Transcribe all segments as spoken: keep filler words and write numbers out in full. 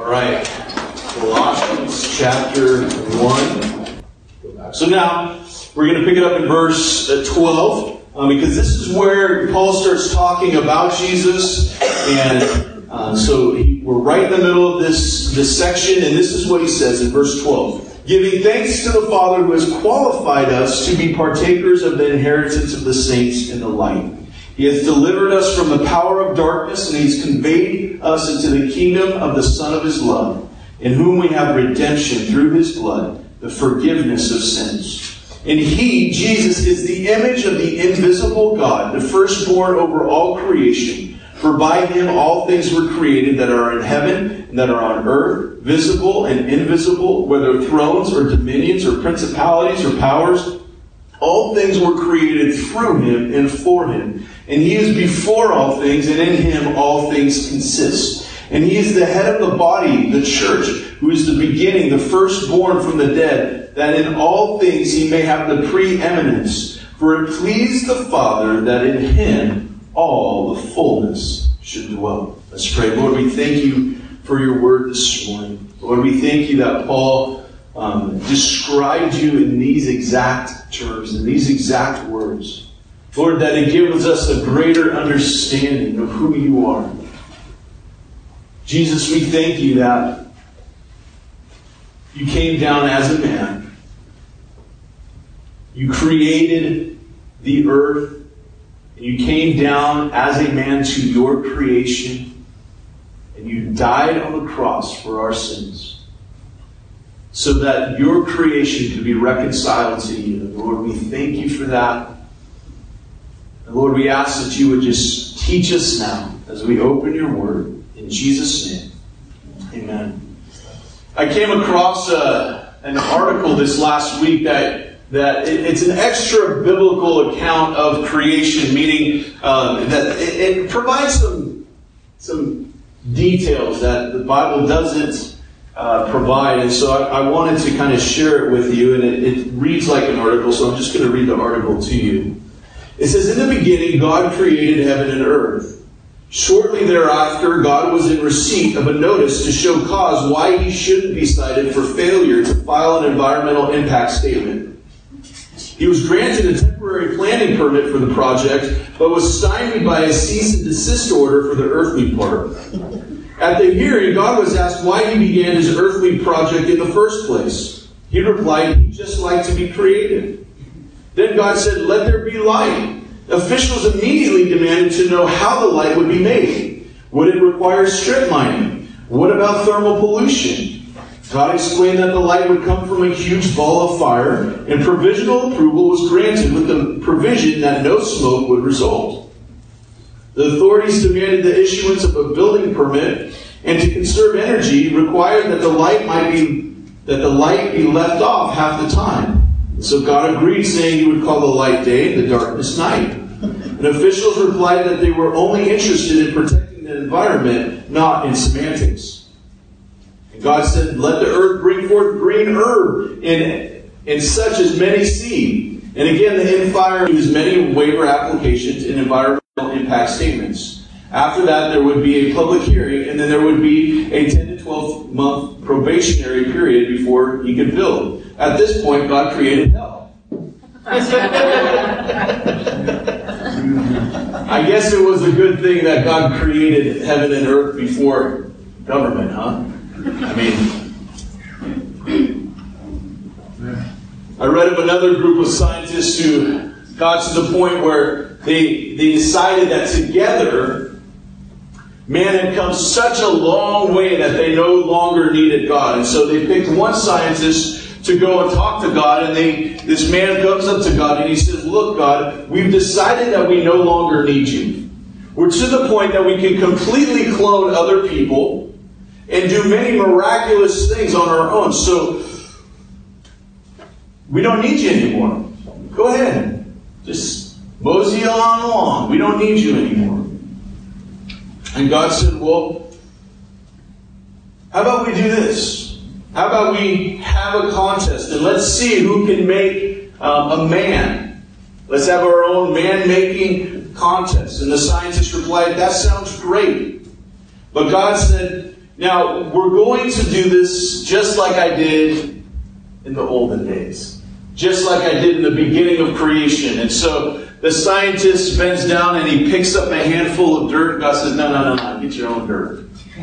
All right, Colossians chapter one. So now, we're going to pick it up in verse twelve, um, because this is where Paul starts talking about Jesus, and uh, so he, we're right in the middle of this, this section, and this is what he says in verse twelve. Giving thanks to the Father who has qualified us to be partakers of the inheritance of the saints in the light. He has delivered us from the power of darkness, and He's conveyed us into the kingdom of the Son of His love, in whom we have redemption through His blood, the forgiveness of sins. And He, Jesus, is the image of the invisible God, the firstborn over all creation. For by Him all things were created that are in heaven and that are on earth, visible and invisible, whether thrones or dominions or principalities or powers. All things were created through Him and for Him. And He is before all things, and in Him all things consist. And He is the head of the body, the church, who is the beginning, the firstborn from the dead, that in all things He may have the preeminence. For it pleased the Father that in Him all the fullness should dwell. Let's pray. Lord, we thank You for Your word this morning. Lord, we thank You that Paul um, described You in these exact terms, in these exact words. Lord, that it gives us a greater understanding of who You are. Jesus, we thank You that You came down as a man. You created the earth. And You came down as a man to Your creation. And You died on the cross for our sins, so that Your creation could be reconciled to You. And Lord, we thank You for that. And Lord, we ask that You would just teach us now as we open Your word. In Jesus' name, amen. I came across uh, an article this last week that, that it, it's an extra biblical account of creation, meaning um, that it, it provides some, some details that the Bible doesn't Uh, provide. And so I, I wanted to kind of share it with you, and it, it reads like an article, so I'm just going to read the article to you. It says, in the beginning, God created heaven and earth. Shortly thereafter, God was in receipt of a notice to show cause why He shouldn't be cited for failure to file an environmental impact statement. He was granted a temporary planning permit for the project, but was stymied by a cease and desist order for the earthly part. At the hearing, God was asked why He began His earthly project in the first place. He replied, He'd just like to be created. Then God said, let there be light. Officials immediately demanded to know how the light would be made. Would it require strip mining? What about thermal pollution? God explained that the light would come from a huge ball of fire, and provisional approval was granted with the provision that no smoke would result. The authorities demanded the issuance of a building permit, and to conserve energy required that the light might be that the light be left off half the time. So God agreed, saying He would call the light day and the darkness night. And officials replied that they were only interested in protecting the environment, not in semantics. And God said, let the earth bring forth green herb and, and such as many see. And again, the hidden fire used many waiver applications in environmental impact statements. After that, there would be a public hearing, and then there would be a ten to twelve month probationary period before He could build. At this point, God created hell. I guess it was a good thing that God created heaven and earth before government, huh? I mean, I read of another group of scientists who got to the point where they they decided that together man had come such a long way that they no longer needed God. And so they picked one scientist to go and talk to God, and they this man comes up to God and he says, look, God, we've decided that we no longer need You. We're to the point that we can completely clone other people and do many miraculous things on our own. So we don't need You anymore. Go ahead. Just mosey on along. We don't need You anymore. And God said, well, how about we do this? How about we have a contest and let's see who can make um, a man. Let's have our own man-making contest. And the scientist replied, that sounds great. But God said, Now, we're going to do this just like I did in the olden days. Just like I did in the beginning of creation. And so the scientist bends down and he picks up a handful of dirt. And God says, no, no, no, no, get your own dirt.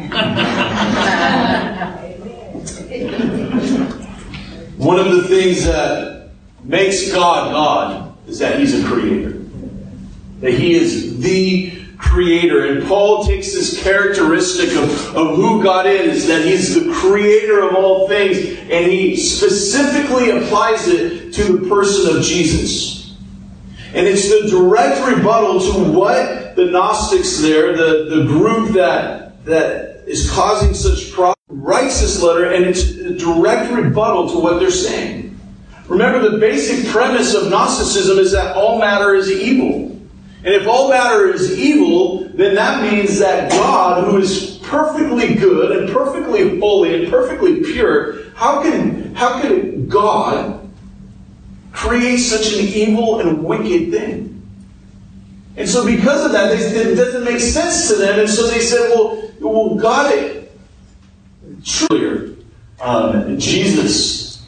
One of the things that makes God God is that He's a creator. That He is the creator. And Paul takes this characteristic of, of who God is, that He's the creator of all things, and he specifically applies it to the person of Jesus. And it's the direct rebuttal to what the Gnostics there, the, the group that, that is causing such problems, writes this letter, and it's a direct rebuttal to what they're saying. Remember, the basic premise of Gnosticism is that all matter is evil. And if all matter is evil, then that means that God, who is perfectly good and perfectly holy and perfectly pure, how can, how can God create such an evil and wicked thing? And so because of that, they, it doesn't make sense to them. And so they said, well, well God, it, truly, um, Jesus,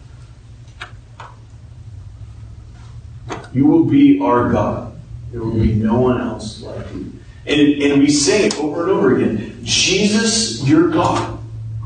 you will be our God. There will be no one else like you. And, and we sing it over and over again. Jesus, you're God.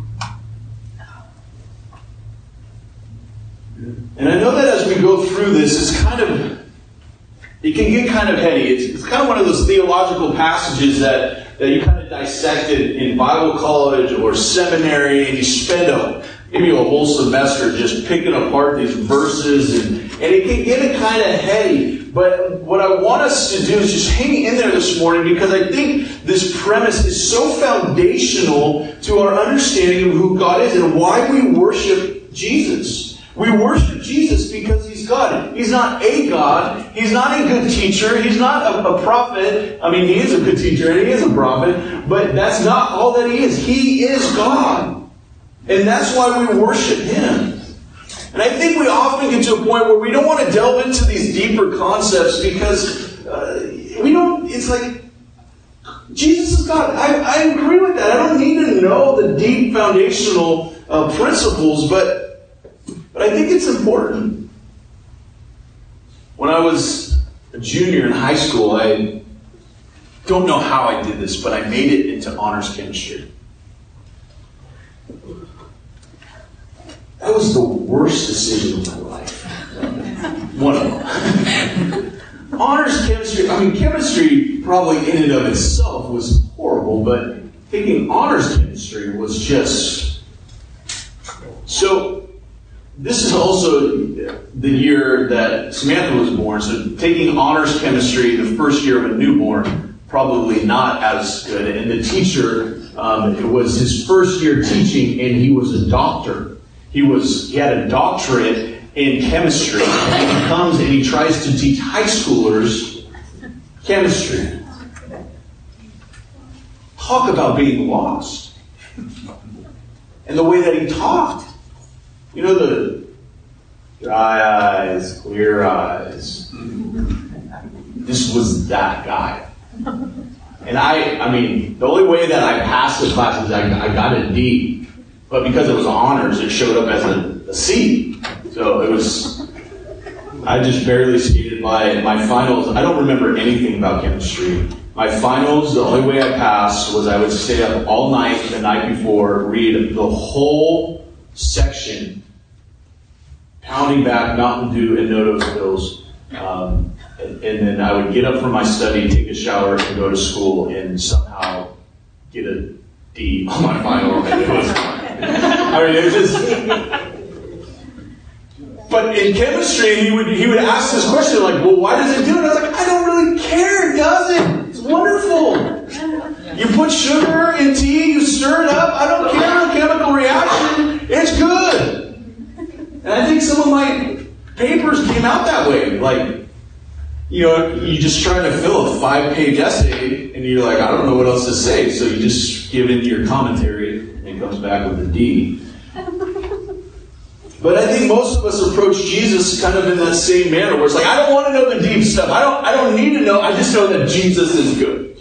And I know that as we go through this, it's kind of, it can get kind of heady. It's, it's kind of one of those theological passages that, that you kind of dissected in Bible college or seminary, and you spend a, maybe a whole semester just picking apart these verses, and, and it can get kind of heady. But what I want us to do is just hang in there this morning, because I think this premise is so foundational to our understanding of who God is and why we worship Jesus. We worship Jesus because He's God. He's not a God. He's not a good teacher. He's not a, a prophet. I mean, He is a good teacher and He is a prophet, but that's not all that He is. He is God. And that's why we worship Him. And I think we often get to a point where we don't want to delve into these deeper concepts because uh, we don't, it's like, Jesus is God. I, I agree with that. I don't need to know the deep foundational uh, principles, but, but I think it's important. When I was a junior in high school, I don't know how I did this, but I made it into honors chemistry. That was the worst decision of my life. One of them. Honors chemistry, I mean, chemistry probably in and of itself was horrible, but taking honors chemistry was just... So, this is also the year that Samantha was born, so taking honors chemistry the first year of a newborn, probably not as good. And the teacher, um, it was his first year teaching, and he was a doctor. He was he had a doctorate in chemistry, and he comes and he tries to teach high schoolers chemistry. Talk about being lost. And the way that he talked. You know, the dry eyes, clear eyes. This was that guy. And I, I mean, the only way that I passed the class is I, I got a D. But because it was honors, it showed up as a, a C. So it was, I just barely skated by. My finals, I don't remember anything about chemistry. My finals, the only way I passed was I would stay up all night the night before, read the whole section, pounding back Mountain Dew and No-Dose pills. Um, and, and then I would get up from my study, take a shower, and go to school, and somehow get a D on my final. And it was I mean, it was just... But in chemistry, he would he would ask this question, like, well, why does it do it? I was like, I don't really care, does it? It's wonderful. You put sugar in tea, you stir it up, I don't care, the chemical reaction, it's good. And I think some of my papers came out that way. Like, you know, you just try to fill a five-page essay, and you're like, I don't know what else to say, so you just give in your commentary, and it comes back with a D. But I think most of us approach Jesus kind of in that same manner, where it's like, I don't want to know the deep stuff. I don't I don't need to know. I just know that Jesus is good.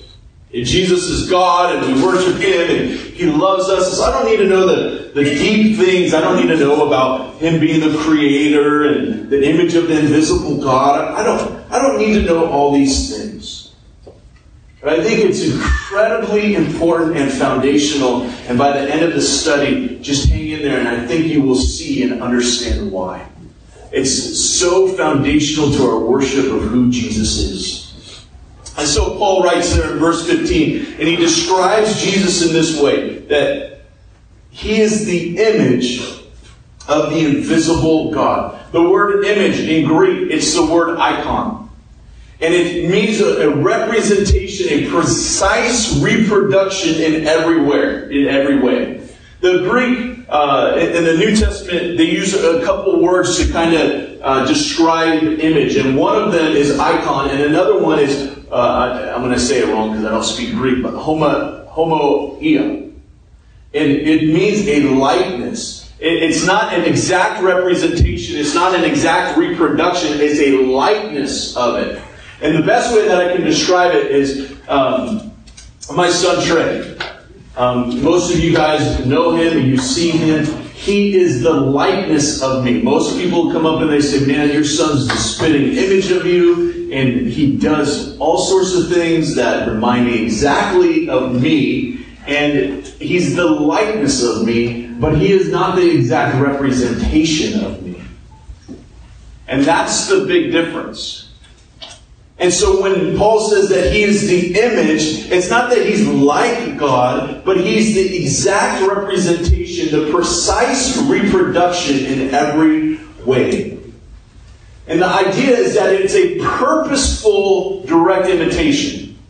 And Jesus is God, and we worship Him, and He loves us. So I don't need to know the, the deep things. I don't need to know about Him being the Creator and the image of the invisible God. I don't, I don't need to know all these things. But I think it's incredibly important and foundational. And by the end of the study, just hang in there, and I think you will see and understand why. It's so foundational to our worship of who Jesus is. And so Paul writes there in verse fifteen, and he describes Jesus in this way, that He is the image of the invisible God. The word image in Greek, it's the word icon. And it means a, a representation, a precise reproduction in everywhere, in every way. The Greek, uh, in the New Testament, they use a couple words to kind of uh, describe image. And one of them is icon, and another one is, uh, I, I'm going to say it wrong because I don't speak Greek, but homo, homoia. And it means a likeness. It, it's not an exact representation. It's not an exact reproduction. It's a likeness of it. And the best way that I can describe it is um, my son Trey. Um, most of you guys know him and you've seen him. He is the likeness of me. Most people come up and they say, man, your son's the spitting image of you. And he does all sorts of things that remind me exactly of me. And he's the likeness of me, but he is not the exact representation of me. And that's the big difference. And so when Paul says that He is the image, it's not that He's like God, but He's the exact representation, the precise reproduction in every way. And the idea is that it's a purposeful direct imitation.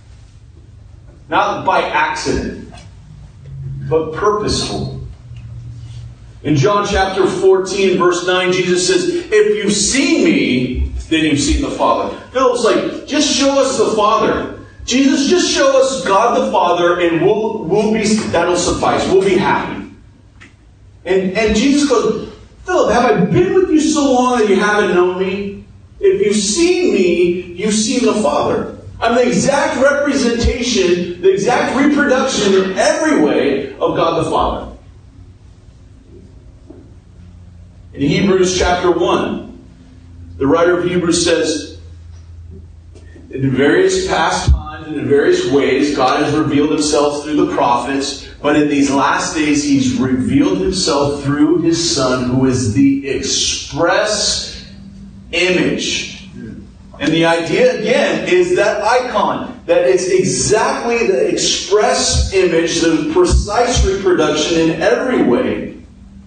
Not by accident, but purposeful. In John chapter fourteen, verse nine, Jesus says, if you've seen me, then you've seen the Father. Philip's like, just show us the Father. Jesus, just show us God the Father, and we'll we'll be that'll suffice. We'll be happy. And and Jesus goes, Philip, have I been with you so long that you haven't known me? If you've seen me, you've seen the Father. I'm the exact representation, the exact reproduction in every way of God the Father. In Hebrews chapter one, the writer of Hebrews says, in various past times and in various ways, God has revealed Himself through the prophets, but in these last days, He's revealed Himself through His Son, who is the express image. And the idea, again, is that icon, that it's exactly the express image, the precise reproduction in every way,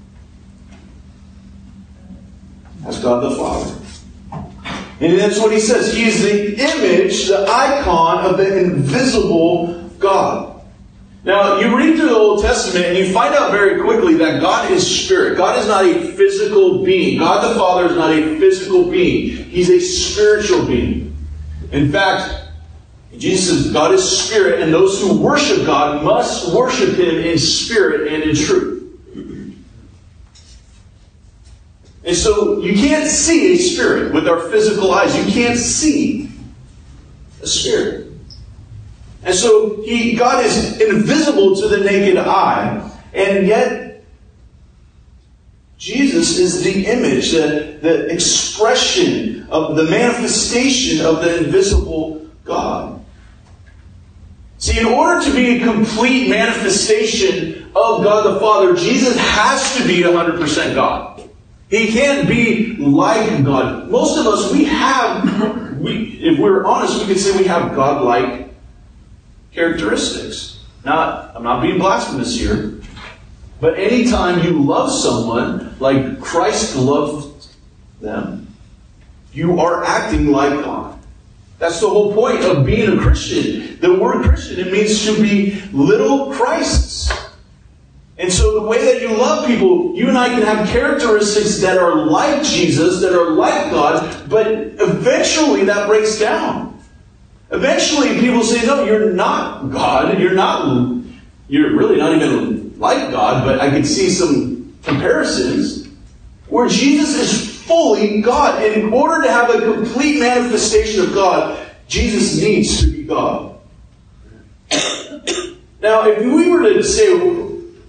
as God the Father. And that's what He says. He is the image, the icon of the invisible God. Now, you read through the Old Testament and you find out very quickly that God is spirit. God is not a physical being. God the Father is not a physical being. He's a spiritual being. In fact, Jesus says God is spirit, and those who worship God must worship Him in spirit and in truth. And so you can't see a spirit with our physical eyes. You can't see a spirit. And so he, God is invisible to the naked eye. And yet, Jesus is the image, the, the expression of the manifestation of the invisible God. See, in order to be a complete manifestation of God the Father, Jesus has to be one hundred percent God. He can't be like God. Most of us, we have, we, if we're honest, we could say we have God-like characteristics. Not, I'm not being blasphemous here, but anytime you love someone like Christ loved them, you are acting like God. That's the whole point of being a Christian. The word Christian, it means to be little Christs. And so the way that you love people, you and I can have characteristics that are like Jesus, that are like God, but eventually that breaks down. Eventually people say, no, you're not God. You're not, you're really not even like God, but I can see some comparisons where Jesus is fully God. And in order to have a complete manifestation of God, Jesus needs to be God. Now, if we were to say,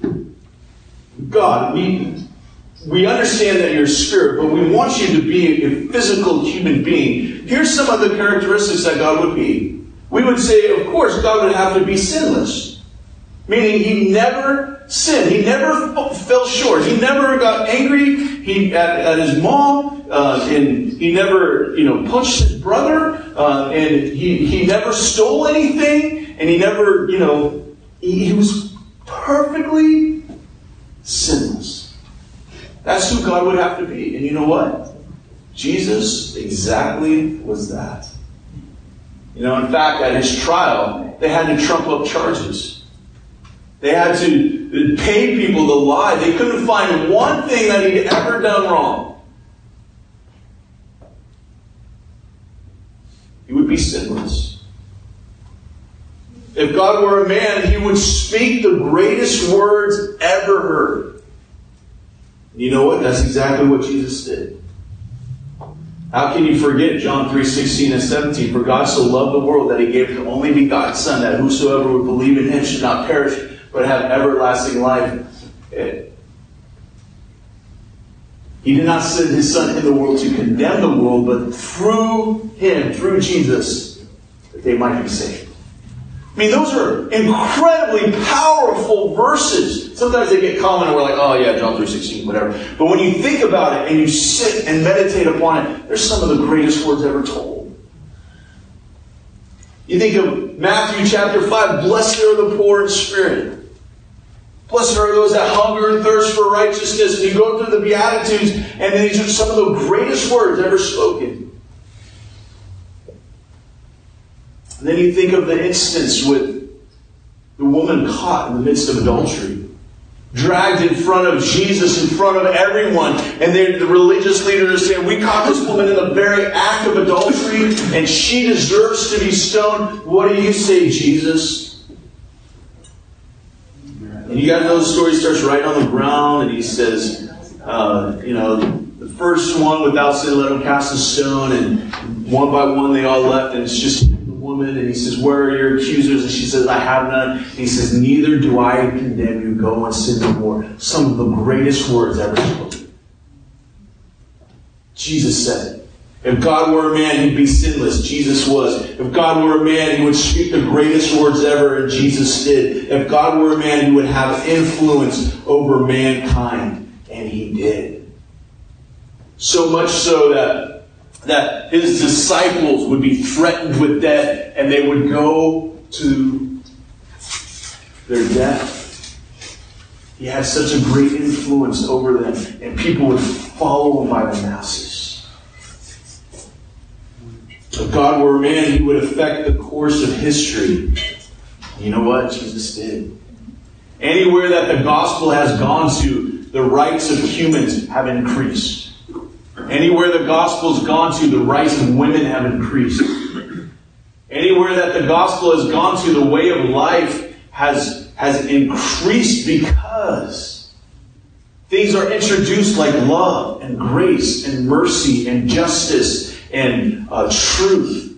God, we, we understand that you're a spirit, but we want you to be a physical human being. Here's some of the characteristics that God would be. We would say, of course, God would have to be sinless. Meaning he never sinned. He never fell short. He never got angry he, at, at his mom. Uh, and he never, you know, punched his brother. Uh, and he, he never stole anything. And he never, you know, he, he was perfectly sinless. That's who God would have to be. And you know what? Jesus exactly was that. You know, in fact, at his trial, they had to trump up charges. They had to pay people to lie. They couldn't find one thing that he'd ever done wrong. He would be sinless. If God were a man, he would speak the greatest words ever heard. You know what? That's exactly what Jesus did. How can you forget John three sixteen and seventeen? For God so loved the world that he gave his only begotten Son, that whosoever would believe in him should not perish, but have everlasting life. He did not send his Son in the world to condemn the world, but through him, through Jesus, that they might be saved. I mean, those are incredibly powerful verses. Sometimes they get common and we're like, oh yeah, John three sixteen, whatever. But when you think about it and you sit and meditate upon it, there's some of the greatest words ever told. You think of Matthew chapter five, blessed are the poor in spirit. Blessed are those that hunger and thirst for righteousness. And you go through the Beatitudes, and these are some of the greatest words ever spoken. And then you think of the instance with the woman caught in the midst of adultery, dragged in front of Jesus, in front of everyone. And then the religious leaders are saying, we caught this woman in the very act of adultery, and she deserves to be stoned. What do you say, Jesus? And you guys know the story. Starts right on the ground, and he says, uh, you know, the first one without sin, let him cast a stone. And one by one they all left, and it's just the woman. And he says, where are your accusers? And she says, I have none. And he says, neither do I condemn you. Go and sin no more. Some of the greatest words ever spoken. Jesus said it. If God were a man, he'd be sinless. Jesus was. If God were a man, he would speak the greatest words ever, and Jesus did. If God were a man, he would have influence over mankind, and he did. So much so that, that his disciples would be threatened with death, and they would go to their death. He had such a great influence over them, and people would follow him by the masses. If God were a man, he would affect the course of history. You know what? Jesus did. Anywhere that the gospel has gone to, the rights of humans have increased. Anywhere the gospel's gone to, the rights of women have increased. Anywhere that the gospel has gone to, the way of life has, has increased because things are introduced like love and grace and mercy and justice and uh, truth.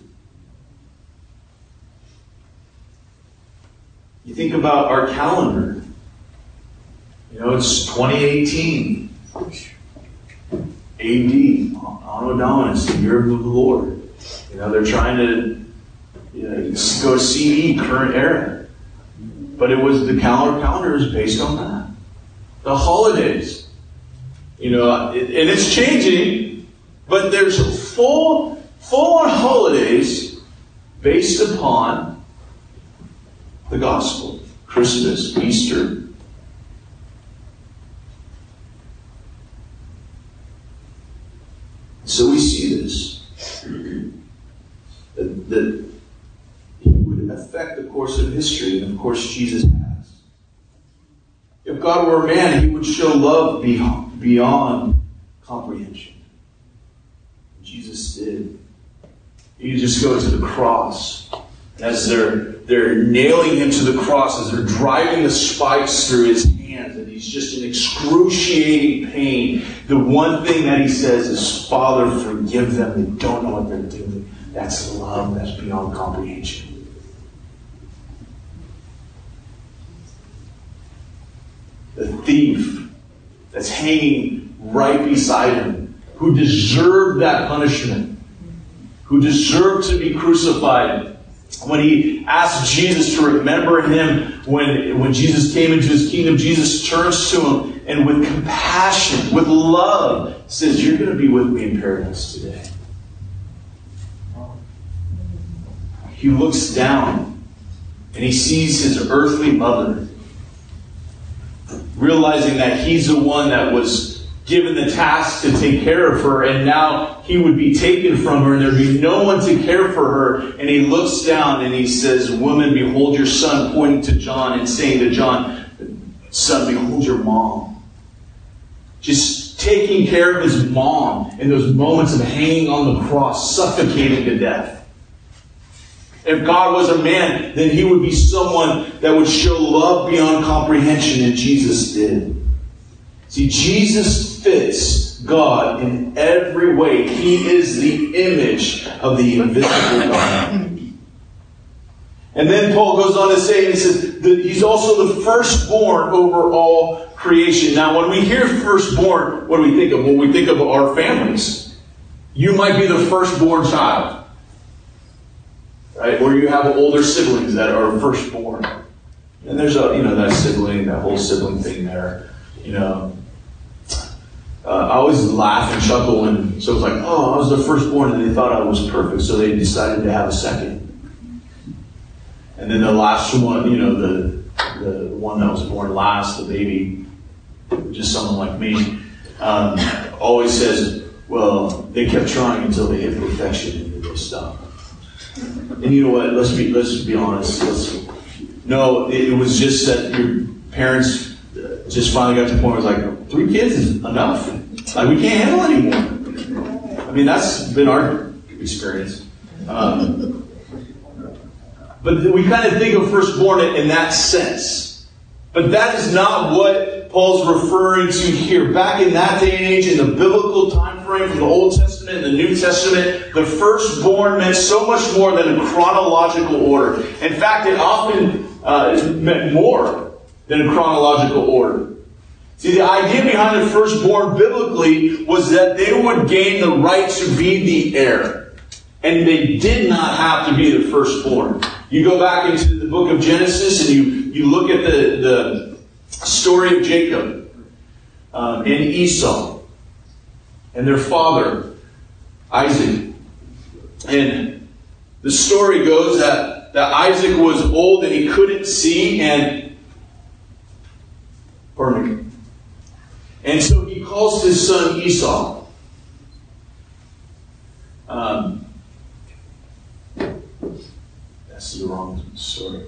You think about our calendar. You know, it's twenty eighteen. A D, Anno Dominus, the year of the Lord. You know, they're trying to you know, go to C E, current era. But it was the calendar calendar is based on that. The holidays. You know, it, and it's changing. But there's full, full-on holidays based upon the gospel. Christmas, Easter. So we see this. That, that he would affect the course of history, and of course Jesus has. If God were a man, he would show love beyond, beyond comprehension. Jesus did. You just go to the cross. As they're, they're nailing him to the cross, as they're driving the spikes through his hands, and he's just in excruciating pain, the one thing that he says is, Father, forgive them. They don't know what they're doing. That's love that's beyond comprehension. the thief that's hanging right beside him, who deserved that punishment, who deserved to be crucified. When he asked Jesus to remember him when, when Jesus came into his kingdom, Jesus turns to him and with compassion, with love, says, "You're going to be with me in paradise today." He looks down and he sees his earthly mother, realizing that he's the one that was given the task to take care of her, and now he would be taken from her and there'd be no one to care for her. And he looks down and he says, "Woman, behold your son," pointing to John and saying to John, "Son, behold your mom." Just taking care of his mom in those moments of hanging on the cross, suffocating to death. If God was a man, then he would be someone that would show love beyond comprehension, and Jesus did. See, Jesus fits God in every way. He is the image of the invisible God. And then Paul goes on to say, and he says that he's also the firstborn over all creation. Now, when we hear firstborn, what do we think of? Well, we think of our families. You might be the firstborn child, right? Or you have older siblings that are firstborn. And there's a, you know, that sibling, that whole sibling thing there, you know. Uh, I always laugh and chuckle when so it's like, oh, I was the firstborn and they thought I was perfect, so they decided to have a second. And then the last one, you know, the the one that was born last, the baby, just someone like me, um, always says, well, they kept trying until they hit perfection and they stopped. And you know what? Let's be let's be honest. Let's, no, it, it was just that your parents just finally got to the point where it was like, three kids is enough. Like, we can't handle anymore. I mean, that's been our experience. Um, but we kind of think of firstborn in that sense. But that is not what Paul's referring to here. Back in that day and age, in the biblical time frame, from the Old Testament and the New Testament, the firstborn meant so much more than a chronological order. In fact, it often uh, meant more than a chronological order. See, the idea behind the firstborn biblically was that they would gain the right to be the heir. And they did not have to be the firstborn. You go back into the book of Genesis and you, you look at the, the story of Jacob um, and Esau and their father, Isaac. And the story goes that, that Isaac was old and he couldn't see, and pardon me. And so he calls his son Esau. Um, that's the wrong story.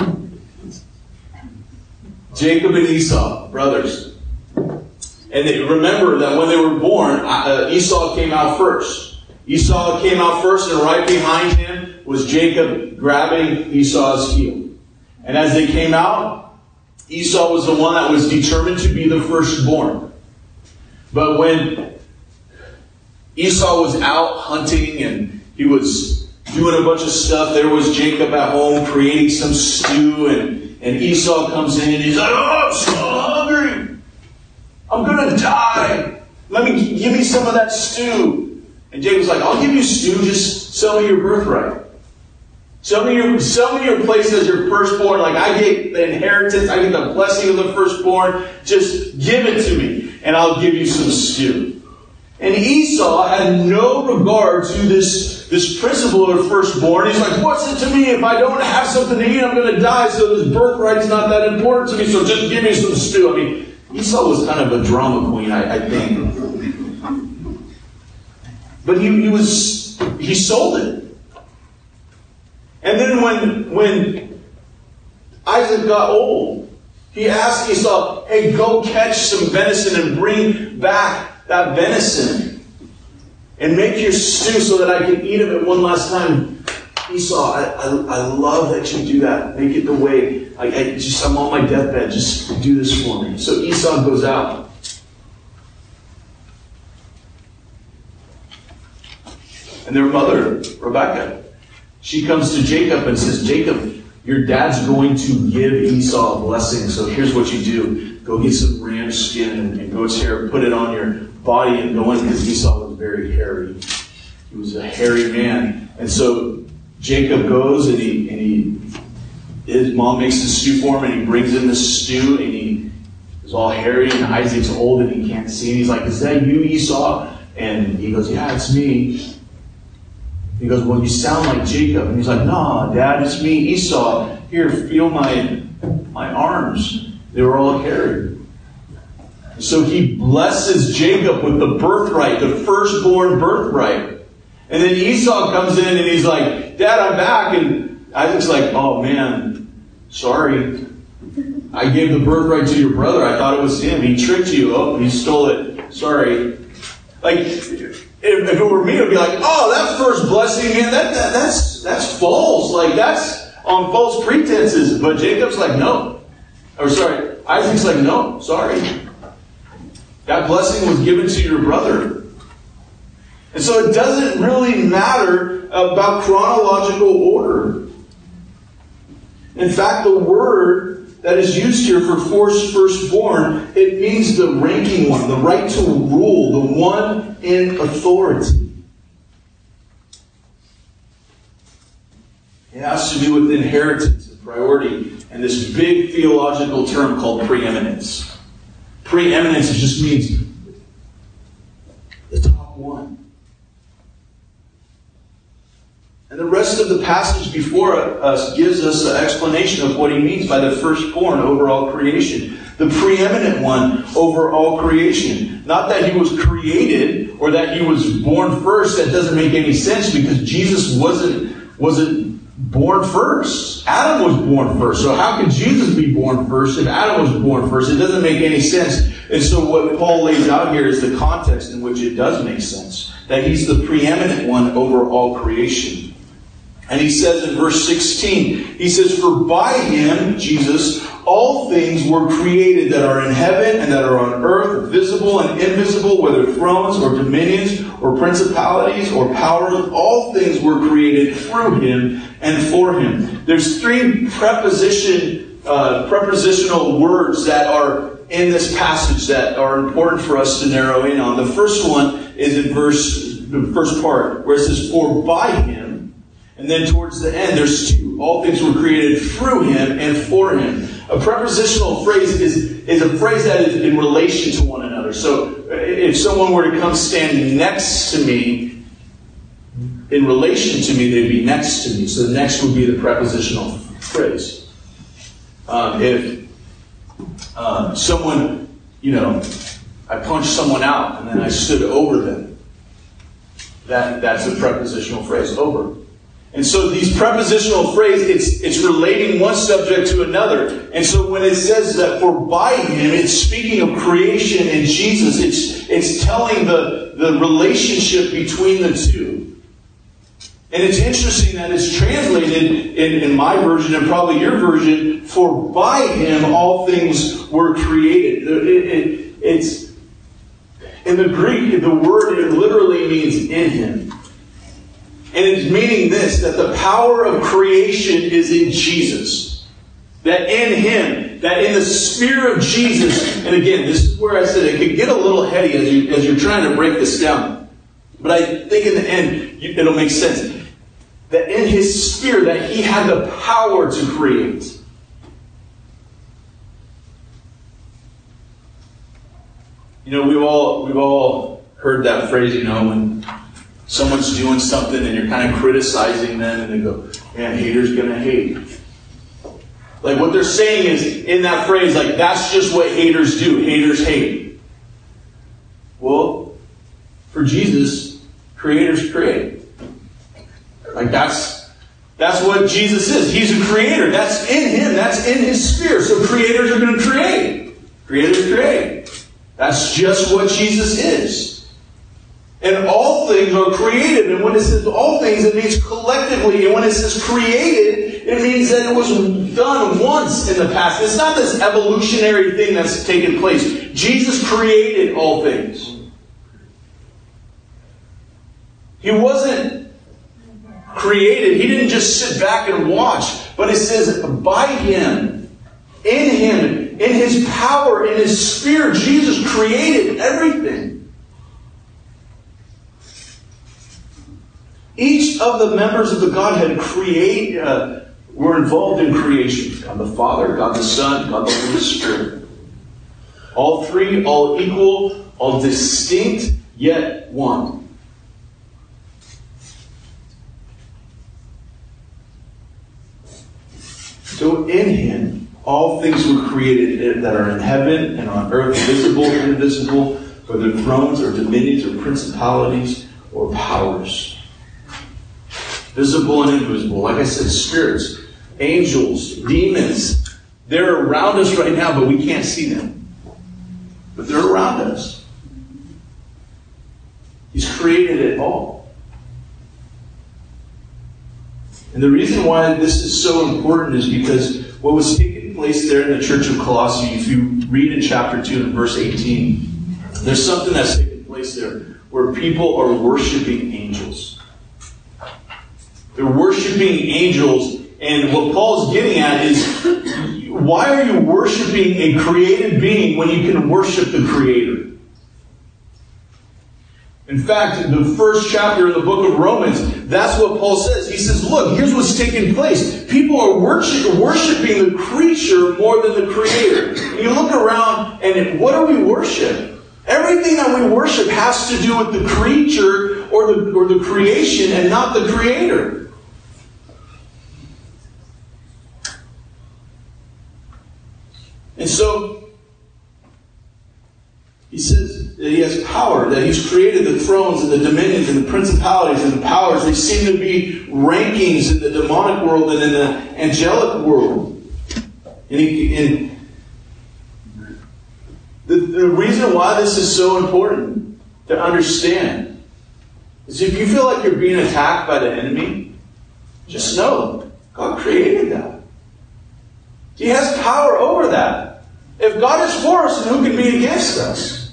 Jacob and Esau, brothers. And they, remember that when they were born, uh, Esau came out first. Esau came out first, and right behind him was Jacob grabbing Esau's heel. And as they came out, Esau was the one that was determined to be the firstborn. But when Esau was out hunting and he was doing a bunch of stuff, there was Jacob at home creating some stew, and, and Esau comes in and he's like, oh, I'm so hungry. I'm going to die. Let me give me some of that stew. And Jacob's like, I'll give you stew, just sell me your birthright. Sell me your, sell me your place as your firstborn. Like, I get the inheritance, I get the blessing of the firstborn. Just give it to me, and I'll give you some stew. And Esau had no regard to this, this principle of firstborn. He's like, what's it to me? If I don't have something to eat, I'm going to die, so this birthright's not that important to me, so just give me some stew. I mean, Esau was kind of a drama queen, I, I think. But he, he was, he sold it. And then when, when Isaac got old, he asked Esau, hey, go catch some venison and bring back that venison and make your stew so that I can eat of it one last time. Esau, I, I, I love that you do that. Make it the way, I, I just, I'm on my deathbed. Just do this for me. So Esau goes out. And their mother, Rebekah, she comes to Jacob and says, Jacob, your dad's going to give Esau a blessing, so here's what you do. go get some ram skin and, and goat's hair, put it on your body and go in, because Esau was very hairy. He was a hairy man. And so Jacob goes and he, and he his mom makes the stew for him, and he brings in the stew, and he is all hairy, and Isaac's old and he can't see. And he's like, is that you, Esau? And he goes, yeah, it's me. He goes, well, you sound like Jacob. And he's like, no, Dad, it's me, Esau. Here, feel my, my arms. They were all hairy. So he blesses Jacob with the birthright, the firstborn birthright. And then Esau comes in and he's like, Dad, I'm back. And Isaac's like, oh man, sorry. I gave the birthright to your brother. I thought it was him. He tricked you. Oh, he stole it. Sorry. Like, if, if it were me, it would be like, oh, that first blessing, man, that, that that's that's false. Like, that's on false pretenses. But Jacob's like, no. Or sorry, Isaac's like, no, sorry. That blessing was given to your brother. And so it doesn't really matter about chronological order. In fact, the word that is used here for forced firstborn, it means the ranking one, the right to rule, the one in authority. It has to do with inheritance and priority and this big theological term called preeminence. Preeminence just means the top one. And the rest of the passage before us gives us an explanation of what he means by the firstborn over all creation. The preeminent one over all creation. Not that he was created or that he was born first. That doesn't make any sense, because Jesus wasn't, wasn't born first. Adam was born first. So how could Jesus be born first if Adam was born first? It doesn't make any sense. And so what Paul lays out here is the context in which it does make sense. That he's the preeminent one over all creation. And he says in verse sixteen, he says, for by him, Jesus, all things were created that are in heaven and that are on earth, visible and invisible, whether thrones or dominions or principalities or powers. All things were created through him and for him. There's three preposition, uh, prepositional words that are in this passage that are important for us to narrow in on. The first one is in verse, the first part, where it says, for by him. And then towards the end, there's two. All things were created through him and for him. A prepositional phrase is, is a phrase that is in relation to one another. So if someone were to come stand next to me, in relation to me, they'd be next to me. So the next would be the prepositional phrase. Um, if uh, someone, you know, I punched someone out and then I stood over them, that, that's a prepositional phrase, over. And so these prepositional phrases, it's, it's relating one subject to another. And so when it says that for by him, it's speaking of creation and Jesus. It's, it's telling the, the relationship between the two. And it's interesting that it's translated in, in my version and probably your version, for by him all things were created. It, it, it's, in the Greek, the word, it literally means in him. And it's meaning this, that the power of creation is in Jesus. That in him, that in the sphere of Jesus, and again, this is where I said it could get a little heady as, you, as you're trying to break this down. But I think in the end, it'll make sense. That in his sphere, that he had the power to create. You know, we've all, we've all heard that phrase, you know, when someone's doing something and you're kind of criticizing them and they go, man, haters gonna hate. Like what they're saying is, in that phrase, like that's just what haters do. Haters hate. Well, for Jesus, creators create. Like that's, that's what Jesus is. He's a creator. That's in him. That's in his sphere. So creators are going to create. Creators create. That's just what Jesus is. And all things are created. And when it says all things, it means collectively. And when it says created, it means that it was done once in the past. It's not this evolutionary thing that's taken place. Jesus created all things. He wasn't created. He didn't just sit back and watch. But it says by him, in him, in His power, in His Spirit, Jesus created everything. Each of the members of the Godhead create, uh, were involved in creation. God the Father, God the Son, God the Holy Spirit. All three, all equal, all distinct, yet one. So in Him, all things were created that are in heaven and on earth, visible and invisible, whether thrones or dominions or principalities or powers. Visible and invisible. Like I said, spirits, angels, demons. They're around us right now, but we can't see them. But they're around us. He's created it all. And the reason why this is so important is because what was taking place there in the church of Colossae, if you read in chapter two and verse eighteen, there's something that's taking place there where people are worshiping angels. They're worshiping angels, and what Paul's getting at is, why are you worshiping a created being when you can worship the Creator? In fact, in the first chapter of the book of Romans, that's what Paul says. He says, look, here's what's taking place. People are worship, worshiping the creature more than the Creator. And you look around, and what do we worship? Everything that we worship has to do with the creature or the, or the creation and not the Creator. And so, he says that He has power, that He's created the thrones and the dominions and the principalities and the powers. They seem to be rankings in the demonic world and in the angelic world. And, he, and the, the reason why this is so important to understand is if you feel like you're being attacked by the enemy, just know God created that. He has power over that. If God is for us, then who can be against us?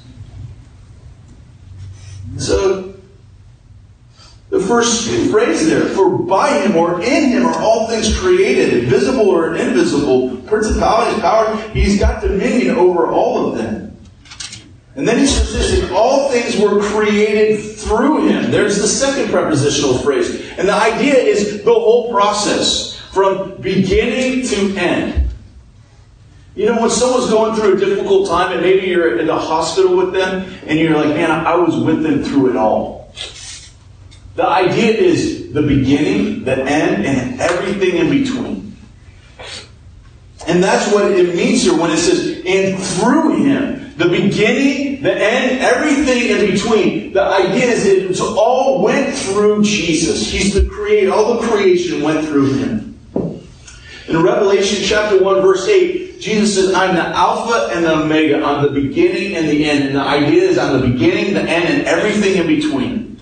So, the first phrase there, for by Him or in Him are all things created, visible or invisible, principalities, power. He's got dominion over all of them. And then he says this, that all things were created through Him. There's the second prepositional phrase. And the idea is the whole process, from beginning to end. You know, when someone's going through a difficult time and maybe you're in the hospital with them and you're like, man, I was with them through it all. The idea is the beginning, the end, and everything in between. And that's what it means here when it says, and through Him. The beginning, the end, everything in between. The idea is that it all went through Jesus. He's the creator. All the creation went through Him. In Revelation chapter one, verse eight, Jesus says, I'm the Alpha and the Omega. I'm the beginning and the end. And the idea is I'm the beginning, the end, and everything in between.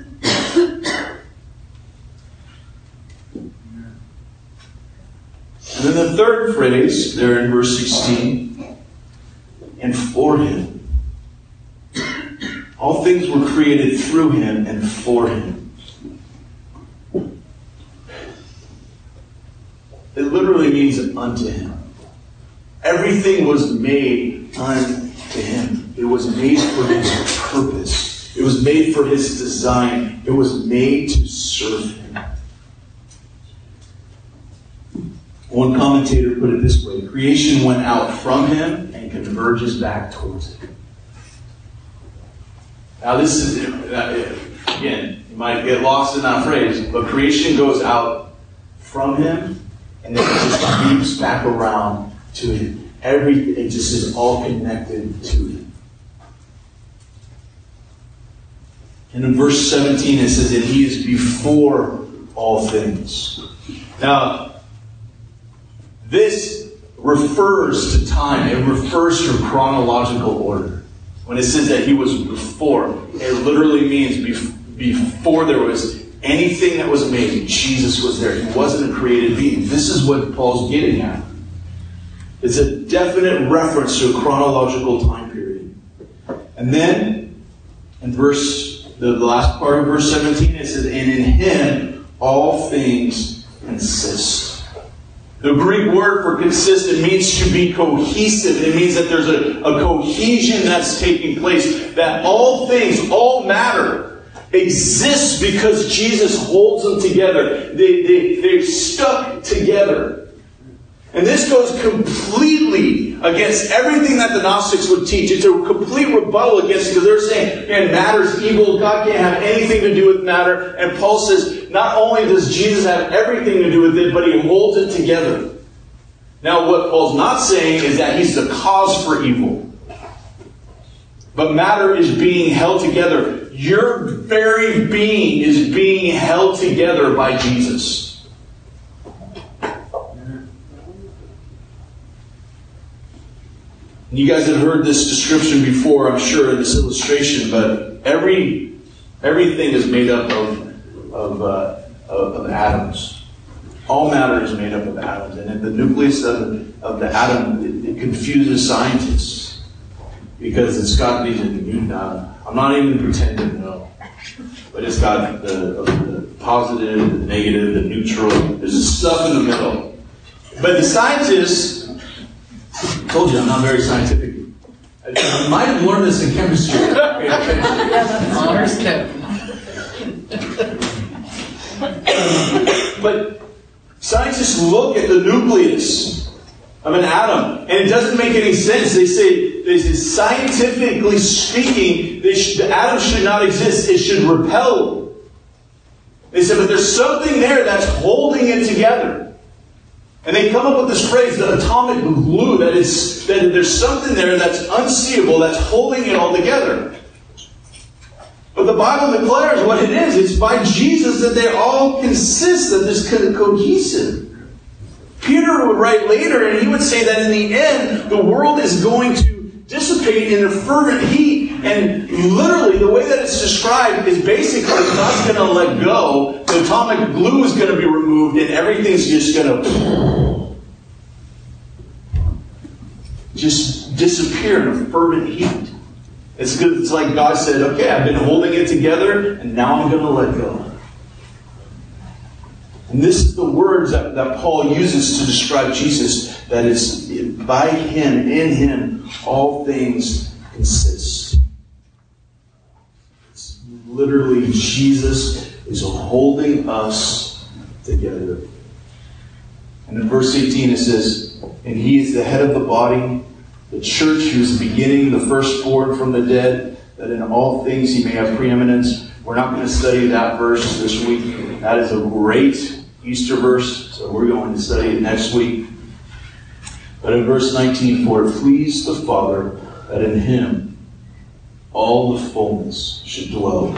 And then the third phrase, there in verse sixteen, and for Him. All things were created through Him and for Him. It literally means unto Him. Everything was made unto Him. It was made for His purpose. It was made for His design. It was made to serve Him. One commentator put it this way, creation went out from Him and converges back towards Him. Now this is, again, you might get lost in that phrase, but creation goes out from Him and then it just creeps back around to Him. Everything, it just is all connected to Him. And in verse seventeen it says that He is before all things. Now, this refers to time. It refers to chronological order. When it says that He was before, it literally means before there was anything that was made, Jesus was there. He wasn't a created being. This is what Paul's getting at. It's a definite reference to a chronological time period. And then, in verse, the last part of verse seventeen, it says, and in Him all things consist. The Greek word for consistent means to be cohesive. It means that there's a, a cohesion that's taking place. That all things, all matter, exists because Jesus holds them together. They, they, they're stuck together. And this goes completely against everything that the Gnostics would teach. It's a complete rebuttal against it because they're saying, man, matter's evil. God can't have anything to do with matter. And Paul says, not only does Jesus have everything to do with it, but he holds it together. Now, what Paul's not saying is that he's the cause for evil. But matter is being held together. Your very being is being held together by Jesus. You guys have heard this description before, I'm sure, in this illustration, but every everything is made up of of, uh, of of atoms. All matter is made up of atoms, and in the nucleus of, of the atom, it, it confuses scientists because it's got these. Uh, I'm not even pretending to know, but it's got the, the positive, the negative, the neutral. There's this stuff in the middle, but the scientists. I told you I'm not very scientific. I might have learned this in chemistry. But scientists look at the nucleus of an atom, and it doesn't make any sense. They say, they say scientifically speaking, they sh- the atom should not exist. It should repel. They said, but there's something there that's holding it together. And they come up with this phrase, the atomic glue, that is that there's something there that's unseeable, that's holding it all together. But the Bible declares what it is. It's by Jesus that they all consist, that this co- cohesive. Peter would write later, and he would say that in the end, the world is going to dissipate in a fervent heat. And literally, the way that it's described is basically God's going to let go. The atomic glue is going to be removed, and everything's just going to just disappear in a fervent heat. It's good. It's like God said, okay, I've been holding it together, and now I'm going to let go. And this is the words that, that Paul uses to describe Jesus, that is, by Him, in Him, all things consist. It's literally Jesus is holding us together. And in verse eighteen it says, and He is the head of the body, the church, who is the beginning, the firstborn from the dead, that in all things He may have preeminence. We're not going to study that verse this week. That is a great Easter verse, so we're going to study it next week. But in verse nineteen, for it pleased the Father that in Him all the fullness should dwell.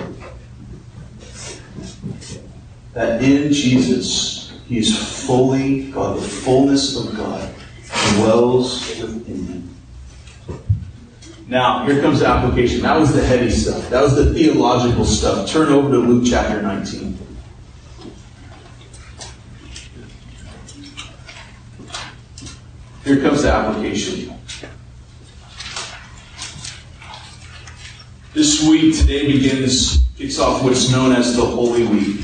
That in Jesus He is fully God, the fullness of God dwells within Him. Now, here comes the application. That was the heady stuff. That was the theological stuff. Turn over to Luke chapter nineteen. Here comes the application. This week, today begins, kicks off what's known as the Holy Week.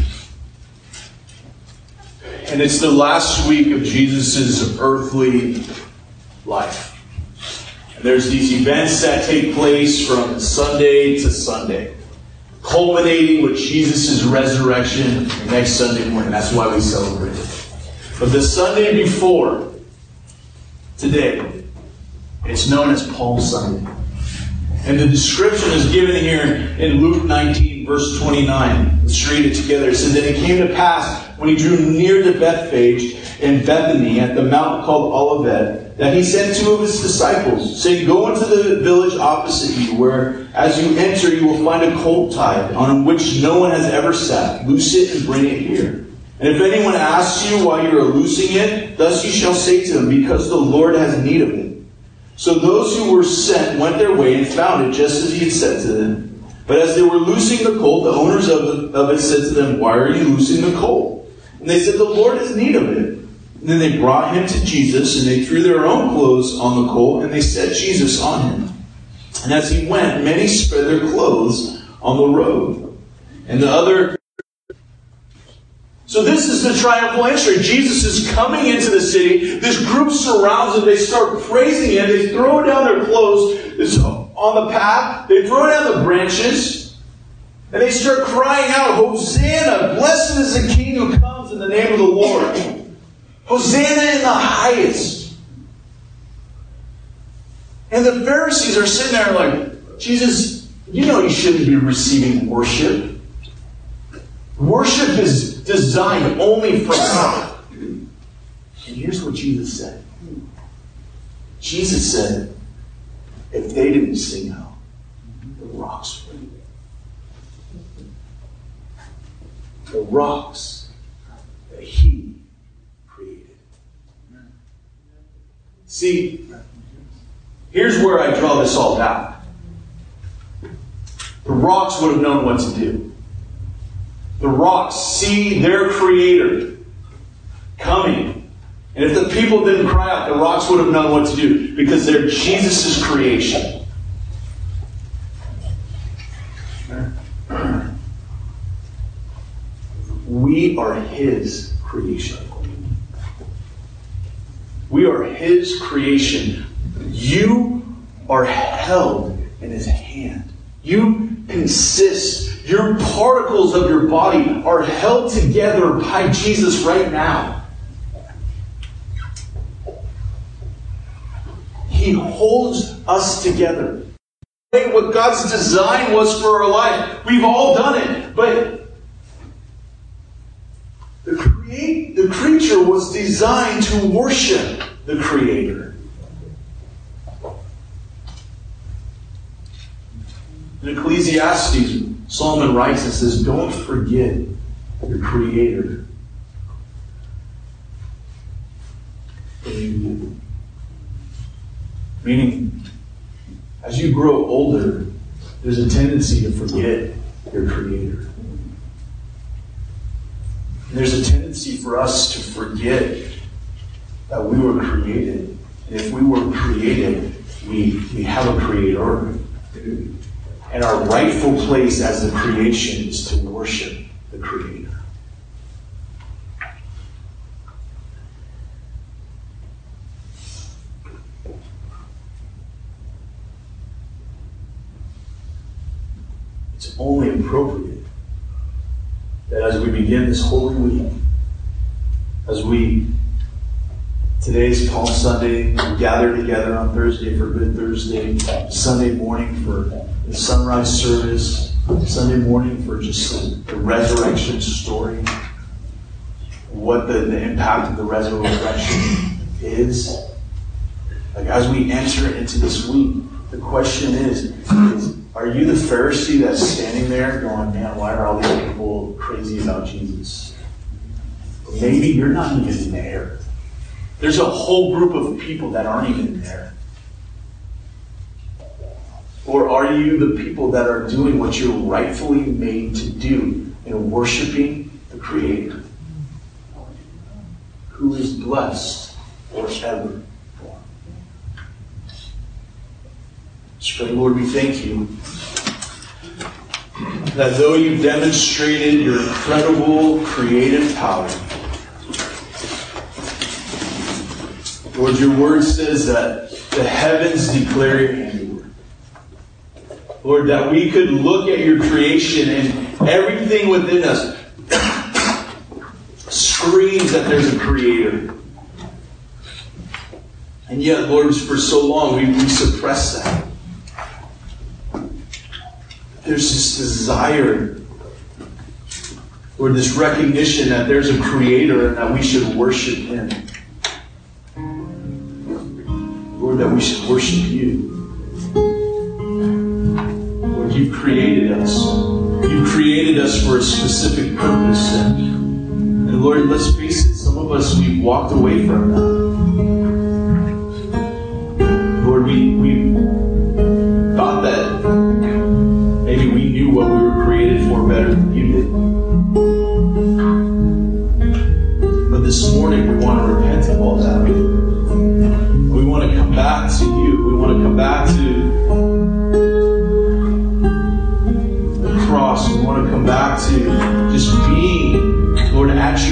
And it's the last week of Jesus' earthly life. And there's these events that take place from Sunday to Sunday, culminating with Jesus' resurrection next Sunday morning. That's why we celebrate it. But the Sunday before, today, it's known as Palm Sunday. And the description is given here in Luke nineteen, verse twenty-nine. Let's read it together. It says, and it came to pass, when he drew near to Bethphage and Bethany at the mount called Olivet, that he sent two of his disciples, saying, go into the village opposite you, where as you enter you will find a colt tied, on which no one has ever sat. Loose it and bring it here. And if anyone asks you why you are loosing it, thus you shall say to him, because the Lord has need of it. So those who were sent went their way and found it just as he had said to them. But as they were loosing the colt, the owners of it, of it said to them, why are you loosing the colt? And they said, the Lord has need of it. And then they brought him to Jesus, and they threw their own clothes on the colt, and they set Jesus on him. And as he went, many spread their clothes on the road. And the other So this is the triumphal entry. Jesus is coming into the city. This group surrounds him. They start praising him. They throw down their clothes on the path. They throw down the branches. And they start crying out, Hosanna! Blessed is the King who comes in the name of the Lord. Hosanna in the highest. And the Pharisees are sitting there like, Jesus, you know you shouldn't be receiving worship. Worship is designed only for God. And here's what Jesus said. Jesus said, if they didn't sing out, the rocks would. The rocks that He created. See, here's where I draw this all down. The rocks would have known what to do. The rocks see their Creator coming. And if the people didn't cry out, the rocks would have known what to do. Because they're Jesus' creation. We are His creation. We are His creation. You are held in His hand. You consist. Your particles of your body are held together by Jesus right now. He holds us together. What God's design was for our life. We've all done it. But the, create, the creature was designed to worship the Creator. In Ecclesiastes, Solomon writes and says, don't forget your Creator. Meaning, as you grow older, there's a tendency to forget your Creator. And there's a tendency for us to forget that we were created. And if we were created, we, we have a Creator. And our rightful place as the creation is to worship the Creator. It's only appropriate that as we begin this Holy Week, as we, today's Palm Sunday, we gather together on Thursday for Good Thursday, Sunday morning for the sunrise service, Sunday morning for just the resurrection story, what the, the impact of the resurrection is. Like as we enter into this week, the question is, is are you the Pharisee that's standing there going, man, why are all these people crazy about Jesus? Or maybe you're not even there. There's a whole group of people that aren't even there. Or are you the people that are doing what you're rightfully made to do in worshiping the Creator, who is blessed forever? So, Lord, we thank you that though you've demonstrated your incredible creative power, Lord, your word says that the heavens declare your handiwork. Lord, that we could look at your creation and everything within us screams that there's a Creator. And yet, Lord, for so long we, we suppress that. There's this desire, or this recognition that there's a Creator and that we should worship Him. Lord, that we should worship you. Lord, you created us. You created us for a specific purpose. And, and Lord, let's face it, some of us, we've walked away from that. Lord, we, we thought that maybe we knew what we were created for better than you did. But this morning we want to repent of all that. We want to come back to you. We want to come back to the cross. We want to come back to just being, Lord, at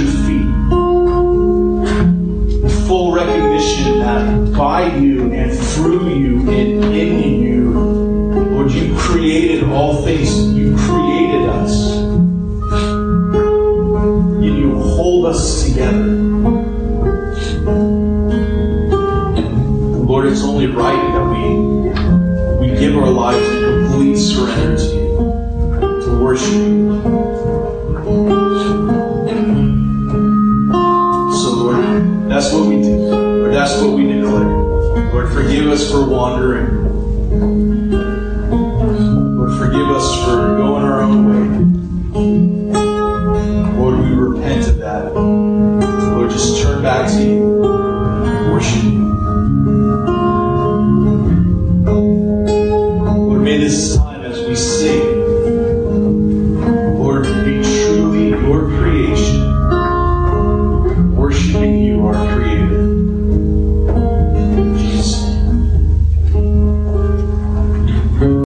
all things. You created us. And you hold us together. And Lord, it's only right that we, we give our lives in complete surrender to you, to worship you. So, Lord, that's what we do. Lord, that's what we declare. Lord, forgive us for wandering. Lord, forgive us for going our own way. Lord, we repent of that. Lord, just turn back to you. Worship you. Lord, may this time as we sing, Lord, be truly your creation, worshiping you, our Creator. In Jesus' name.